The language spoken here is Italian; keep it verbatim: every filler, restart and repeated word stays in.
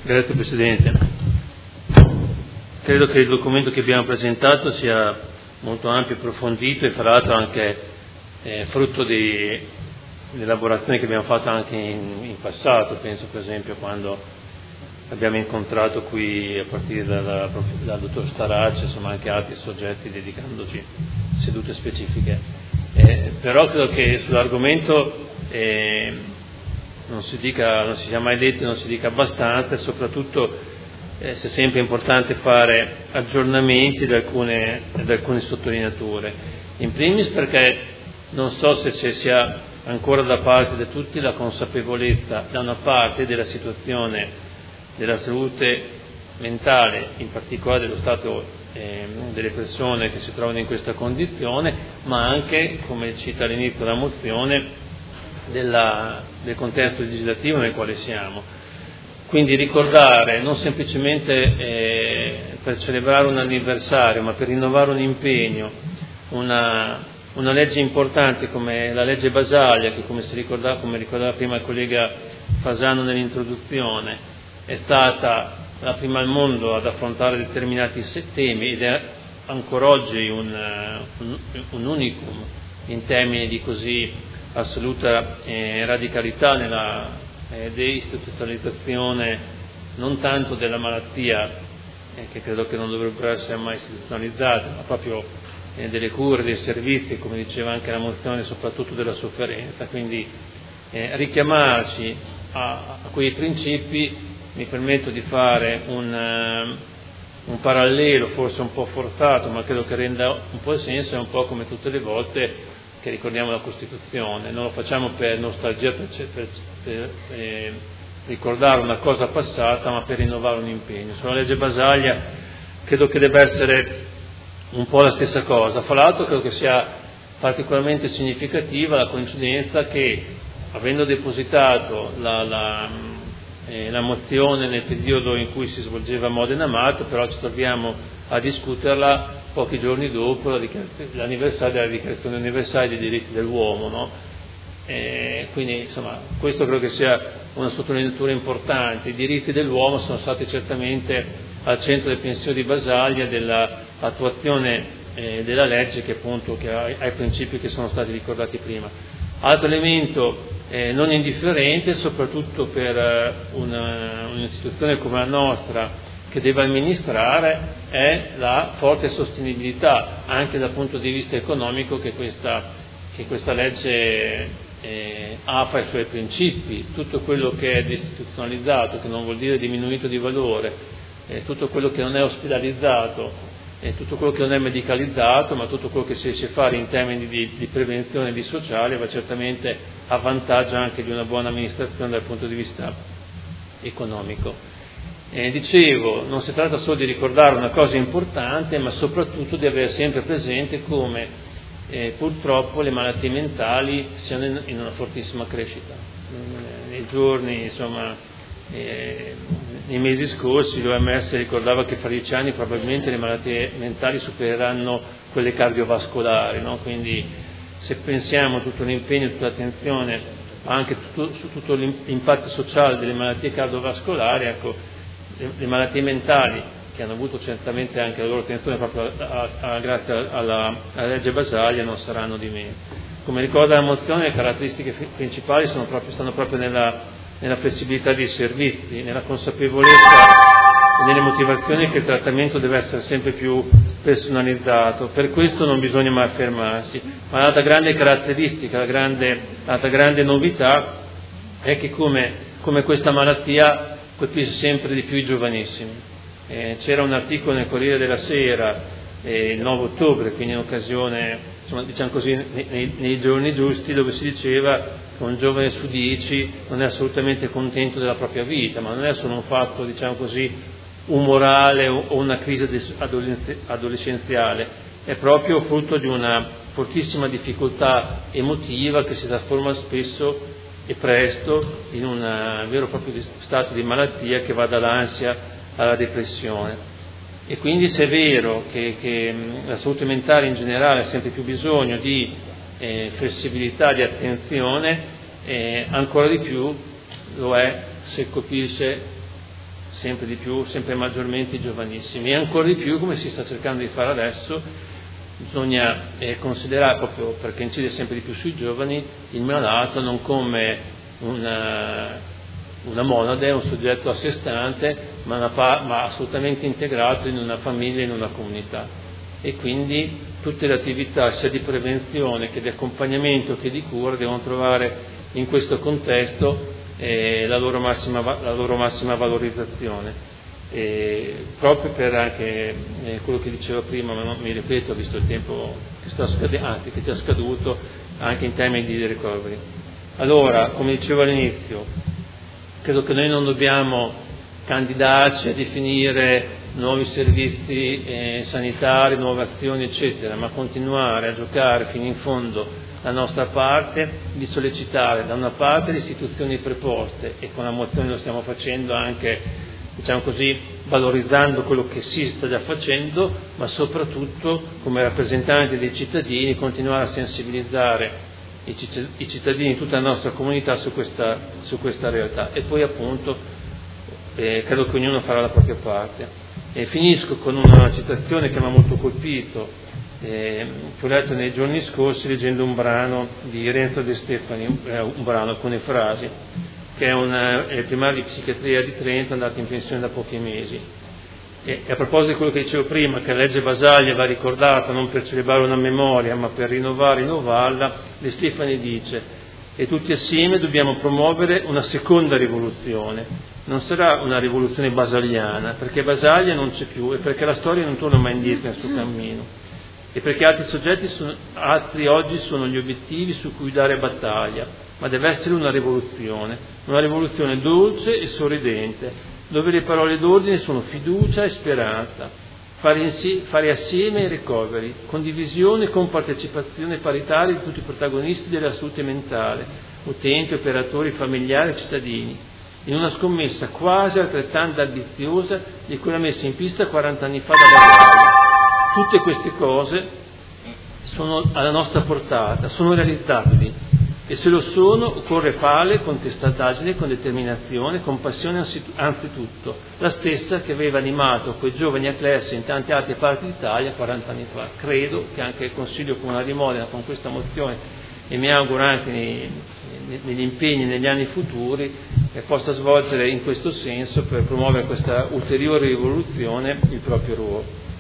Grazie Presidente. Credo che il documento che abbiamo presentato sia molto ampio e approfondito e fra l'altro anche eh, frutto di, di elaborazioni che abbiamo fatto anche in, in passato. Penso per esempio quando abbiamo incontrato qui a partire dal, dal dottor Starace, insomma anche altri soggetti dedicandoci sedute specifiche. Eh, però credo che sull'argomento eh, non si dica, non si sia mai detto, non si dica abbastanza e soprattutto eh, sia sempre importante fare aggiornamenti di alcune, di alcune sottolineature. In primis perché non so se ci sia ancora da parte di tutti la consapevolezza da una parte della situazione della salute mentale, in particolare dello stato eh, delle persone che si trovano in questa condizione, ma anche, come cita all'inizio la mozione, della, del contesto legislativo nel quale siamo. Quindi ricordare, non semplicemente eh, per celebrare un anniversario, ma per rinnovare un impegno, una, una legge importante come la legge Basaglia, che come, si ricordava, come ricordava prima il collega Fasano nell'introduzione, è stata la prima al mondo ad affrontare determinati temi ed è ancora oggi un, un, un unicum in termini di così assoluta eh, radicalità nella eh, deistituzionalizzazione non tanto della malattia, eh, che credo che non dovrebbero essere mai istituzionalizzate, ma proprio eh, delle cure, dei servizi, come diceva anche la mozione, soprattutto della sofferenza. Quindi eh, richiamarci a, a quei principi. Mi permetto di fare un, uh, un parallelo forse un po' forzato, ma credo che renda un po' il senso, è un po' come tutte le volte che ricordiamo la Costituzione, non lo facciamo per nostalgia, per, per, per eh, ricordare una cosa passata, ma per rinnovare un impegno. Sulla legge Basaglia credo che debba essere un po' la stessa cosa. Fra l'altro credo che sia particolarmente significativa la coincidenza che, avendo depositato la, la Eh, la mozione nel periodo in cui si svolgeva Modena Amato, però ci troviamo a discuterla pochi giorni dopo la l'anniversario della Dichiarazione Universale dei Diritti dell'Uomo, no? Eh, quindi insomma questo credo che sia una sottolineatura importante. I diritti dell'uomo sono stati certamente al centro del pensiero di Basaglia, dell'attuazione eh, della legge che appunto che ha, ha i principi che sono stati ricordati prima. Altro elemento Eh, non indifferente, soprattutto per uh, una, un'istituzione come la nostra che deve amministrare, è la forte sostenibilità anche dal punto di vista economico che questa, che questa legge eh, ha fra i suoi principi. Tutto quello che è deistituzionalizzato, che non vuol dire diminuito di valore, eh, tutto quello che non è ospedalizzato, e tutto quello che non è medicalizzato, ma tutto quello che si riesce a fare in termini di, di prevenzione e di sociale va certamente a vantaggio anche di una buona amministrazione dal punto di vista economico. Eh, dicevo, non si tratta solo di ricordare una cosa importante, ma soprattutto di avere sempre presente come eh, purtroppo le malattie mentali siano in, in una fortissima crescita. Nei giorni, insomma, eh, nei mesi scorsi l'O M S ricordava che fra dieci anni probabilmente le malattie mentali supereranno quelle cardiovascolari, no? Quindi se pensiamo a tutto l'impegno, tutta l'attenzione anche tutto, su tutto l'impatto sociale delle malattie cardiovascolari, ecco, le, le malattie mentali che hanno avuto certamente anche la loro attenzione proprio a, a, a, grazie alla, alla legge Basaglia non saranno di meno. Come ricorda la mozione, le caratteristiche principali sono proprio, stanno proprio nella nella flessibilità dei servizi, nella consapevolezza e nelle motivazioni che il trattamento deve essere sempre più personalizzato. Per questo non bisogna mai fermarsi. Ma l'altra grande caratteristica, la grande, l'altra grande novità è che come, come questa malattia colpisce sempre di più i giovanissimi. Eh, c'era un articolo nel Corriere della Sera eh, il nove ottobre, quindi in occasione, insomma, diciamo così, nei, nei giorni giusti, dove si diceva che un giovane su dieci non è assolutamente contento della propria vita, ma non è solo un fatto, diciamo così, umorale o una crisi adolescenziale, è proprio frutto di una fortissima difficoltà emotiva che si trasforma spesso e presto in un vero e proprio stato di malattia che va dall'ansia alla depressione. E quindi se è vero che, che la salute mentale in generale ha sempre più bisogno di eh, flessibilità, di attenzione, eh, ancora di più lo è se colpisce sempre di più, sempre maggiormente i giovanissimi, e ancora di più, come si sta cercando di fare adesso, bisogna eh, considerare, proprio perché incide sempre di più sui giovani, il malato non come una, una monade, un soggetto a sé stante, ma, una, ma assolutamente integrato in una famiglia, in una comunità. E quindi tutte le attività sia di prevenzione che di accompagnamento che di cura devono trovare in questo contesto eh, la, loro massima, la loro massima valorizzazione. E proprio per anche eh, quello che dicevo prima, ma non mi ripeto, visto il tempo che sta scadendo, anzi che è già scaduto, anche in termini di recovery. Allora, come dicevo all'inizio, credo che noi non dobbiamo candidarci a definire nuovi servizi eh, sanitari, nuove azioni, eccetera, ma continuare a giocare fino in fondo la nostra parte di sollecitare da una parte le istituzioni preposte, e con la mozione lo stiamo facendo anche, diciamo così, valorizzando quello che si sta già facendo, ma soprattutto come rappresentanti dei cittadini continuare a sensibilizzare i cittadini, tutta la nostra comunità su questa, su questa realtà, e poi appunto eh, credo che ognuno farà la propria parte. E finisco con una citazione che mi ha molto colpito, eh, che ho letto nei giorni scorsi leggendo un brano di Renzo De Stefani, eh, un brano, alcune frasi, che è, una, è il primario di psichiatria di Trento, andato in pensione da pochi mesi. E, e a proposito di quello che dicevo prima, che la legge Basaglia va ricordata non per celebrare una memoria, ma per rinnovare e rinnovarla, De Stefani dice: e tutti assieme dobbiamo promuovere una seconda rivoluzione. Non sarà una rivoluzione basaliana, perché Basaglia non c'è più, e perché la storia non torna mai indietro nel suo cammino, e perché altri soggetti sono, altri oggi sono gli obiettivi su cui dare battaglia, ma deve essere una rivoluzione, una rivoluzione dolce e sorridente, dove le parole d'ordine sono fiducia e speranza, fare, insie- fare assieme i recovery, condivisione con partecipazione paritaria di tutti i protagonisti della salute mentale, utenti, operatori, familiari e cittadini, in una scommessa quasi altrettanto ambiziosa di quella messa in pista quaranta anni fa da Basaglia. Tutte queste cose sono alla nostra portata, sono realizzabili, e se lo sono occorre farle con testardaggine, con determinazione, con passione anzitutto, la stessa che aveva animato quei giovani atleti in tante altre parti d'Italia quaranta anni fa. Credo che anche il Consiglio Comunale di Modena, con questa mozione, e mi auguro anche nei, negli impegni negli anni futuri, eh, possa svolgere in questo senso, per promuovere questa ulteriore rivoluzione, il proprio ruolo.